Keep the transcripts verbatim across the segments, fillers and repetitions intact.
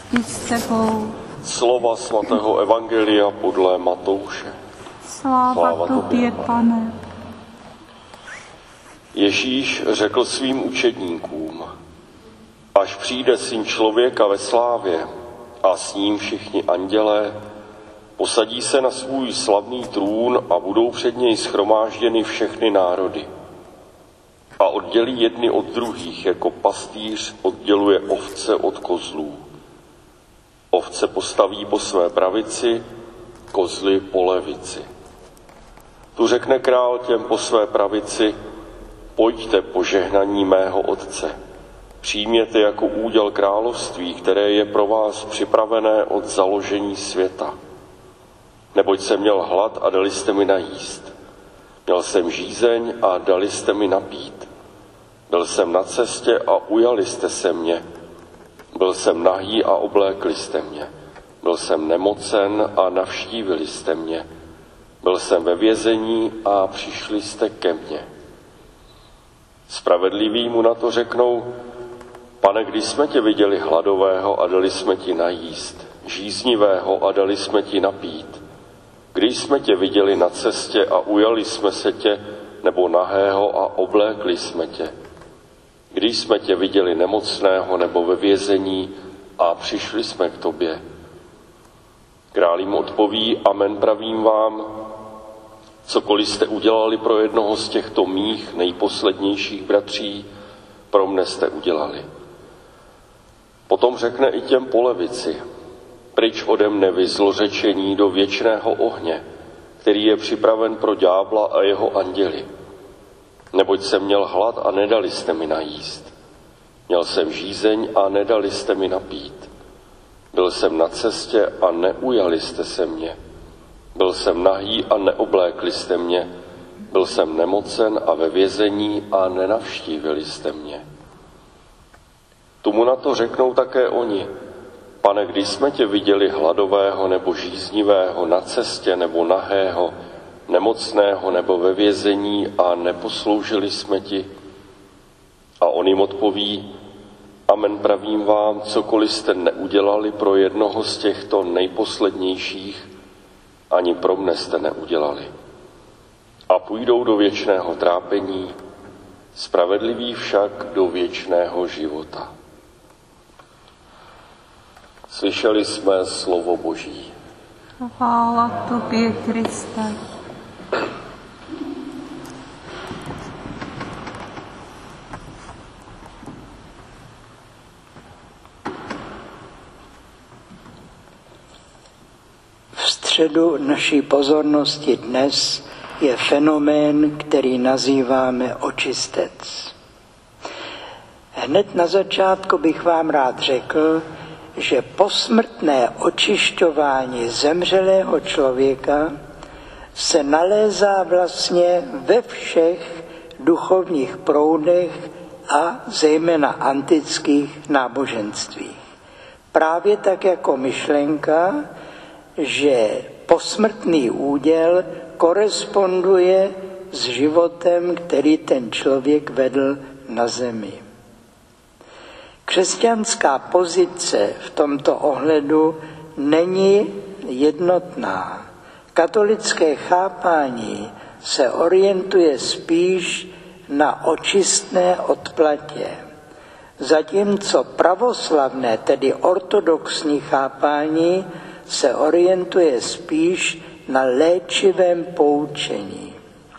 i s tebou. Slova svatého Evangelia podle Matouše. Sláva, Sláva tobě, Pane. Ježíš řekl svým učedníkům: až přijde Syn člověka ve slávě a s ním všichni andělé, posadí se na svůj slavný trůn a budou před něj shromážděny všechny národy. A oddělí jedny od druhých, jako pastýř odděluje ovce od kozlů. Ovce postaví po své pravici, kozly po levici. Tu řekne král těm po své pravici: pojďte požehnaní mého Otce, přijměte jako úděl království, které je pro vás připravené od založení světa. Neboť jsem měl hlad a dali jste mi najíst. Měl jsem žízeň a dali jste mi napít. Byl jsem na cestě a ujali jste se mě. Byl jsem nahý a oblékli jste mě. Byl jsem nemocen a navštívili jste mě. Byl jsem ve vězení a přišli jste ke mně. Spravedliví mu na to řeknou: Pane, když jsme tě viděli hladového a dali jsme ti najíst, žíznivého a dali jsme ti napít, když jsme tě viděli na cestě a ujali jsme se tě, nebo nahého a oblékli jsme tě, když jsme tě viděli nemocného nebo ve vězení a přišli jsme k tobě. Král jim odpoví: amen, pravím vám, cokoliv jste udělali pro jednoho z těchto mých nejposlednějších bratří, pro mne jste udělali. Potom řekne i těm po levici: pryč ode mne vy zlořečení do věčného ohně, který je připraven pro ďábla a jeho anděli. Neboť jsem měl hlad a nedali jste mi najíst. Měl jsem žízeň a nedali jste mi napít. Byl jsem na cestě a neujali jste se mě. Byl jsem nahý a neoblékli jste mě. Byl jsem nemocen a ve vězení a nenavštívili jste mě. Tomu na to řeknou také oni: Pane, když jsme tě viděli hladového nebo žíznivého, na cestě nebo nahého, nemocného nebo ve vězení a neposloužili jsme ti? A on jim odpoví: amen, pravím vám, cokoliv jste neudělali pro jednoho z těchto nejposlednějších, ani pro mne jste neudělali. A půjdou do věčného trápení, spravedliví však do věčného života. Slyšeli jsme slovo Boží. Chvála tobě, Kriste. V středu naší pozornosti dnes je fenomén, který nazýváme očistec. Hned na začátku bych vám rád řekl, že posmrtné očišťování zemřelého člověka se nalézá vlastně ve všech duchovních proudech a zejména antických náboženstvích. Právě tak jako myšlenka, že posmrtný úděl koresponduje s životem, který ten člověk vedl na zemi. Křesťanská pozice v tomto ohledu není jednotná. Katolické chápání se orientuje spíš na očistné odplatě, zatímco pravoslavné, tedy ortodoxní chápání, se orientuje spíš na léčivém poučení.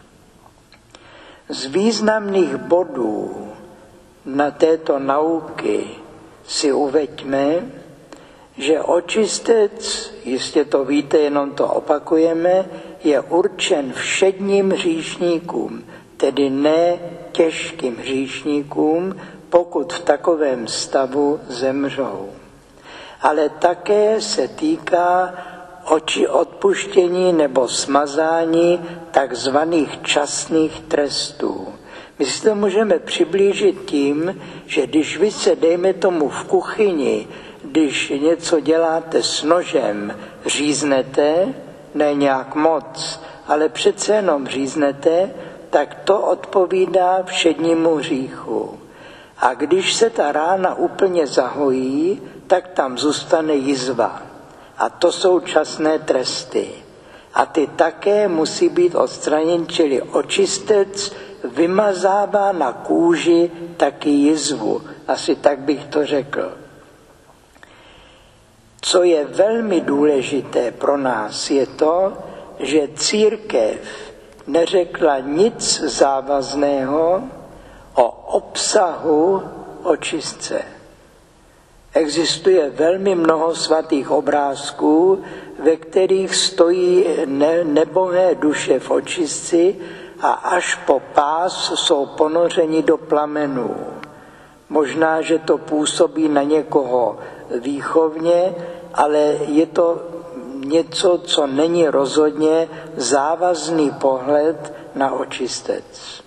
Z významných bodů na této nauky si uveďme, že očistec, jistě to víte, jenom to opakujeme, je určen všedním hříšníkům, tedy ne těžkým hříšníkům, pokud v takovém stavu zemřou. Ale také se týká oči odpuštění nebo smazání takzvaných časných trestů. My si to můžeme přiblížit tím, že když vy se, dejme tomu v kuchyni, když něco děláte s nožem, říznete, ne nějak moc, ale přece jenom říznete, tak to odpovídá všednímu hříchu. A když se ta rána úplně zahojí, tak tam zůstane jizva. A to jsou časné tresty. A ty také musí být odstraněny, čili očistec vymazává na kůži taky jizvu. Asi tak bych to řekl. Co je velmi důležité pro nás, je to, že církev neřekla nic závazného o obsahu očistce. Existuje velmi mnoho svatých obrázků, ve kterých stojí ne, nebohé duše v očistci a až po pás jsou ponořeni do plamenů. Možná, že to působí na někoho výchovně, ale je to něco, co není rozhodně závazný pohled na očistec.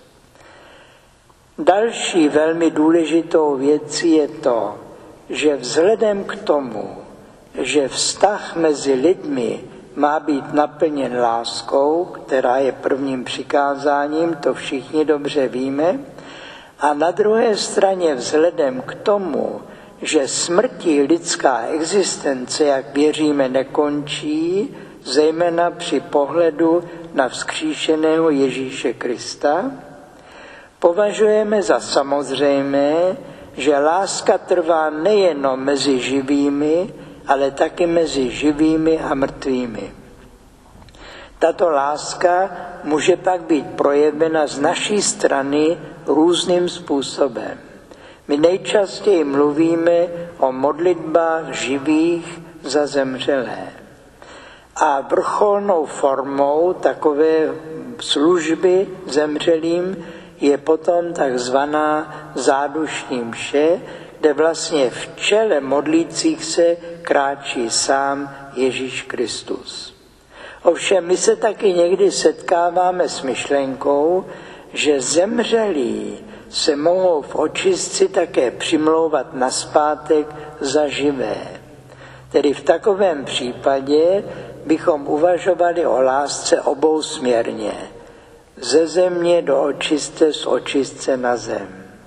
Další velmi důležitou věcí je to, že vzhledem k tomu, že vztah mezi lidmi má být naplněn láskou, která je prvním přikázáním, to všichni dobře víme, a na druhé straně vzhledem k tomu, že smrtí lidská existence, jak věříme, nekončí, zejména při pohledu na vzkříšeného Ježíše Krista, považujeme za samozřejmé, že láska trvá nejenom mezi živými, ale taky mezi živými a mrtvými. Tato láska může pak být projevena z naší strany různým způsobem. My nejčastěji mluvíme o modlitbách živých za zemřelé. A vrcholnou formou takové služby zemřelým je potom takzvaná zádušní mše, kde vlastně v čele modlících se kráčí sám Ježíš Kristus. Ovšem my se taky někdy setkáváme s myšlenkou, že zemřelí se mohou v očistci také přimlouvat nazpátek za živé. Tedy v takovém případě bychom uvažovali o lásce obousměrně. Ze země do očistce, z očistce na zem.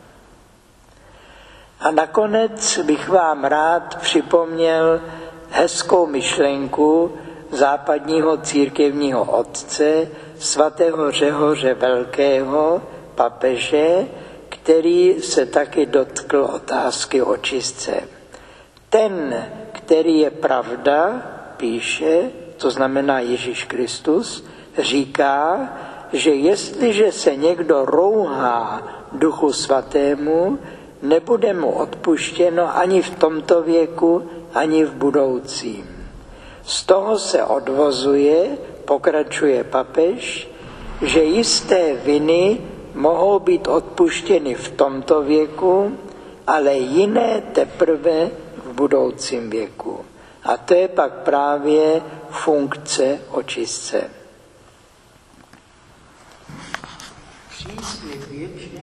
A nakonec bych vám rád připomněl hezkou myšlenku západního církevního otce, svatého Řehoře Velkého, papeže, který se taky dotkl otázky očistce. Ten, který je pravda, píše, to znamená Ježíš Kristus, říká, že jestliže se někdo rouhá Duchu Svatému, nebude mu odpuštěno ani v tomto věku, ani v budoucím. Z toho se odvozuje, pokračuje papež, že jisté viny mohou být odpuštěny v tomto věku, ale jiné teprve v budoucím věku. A to je pak právě funkce očistce. Příslib věčné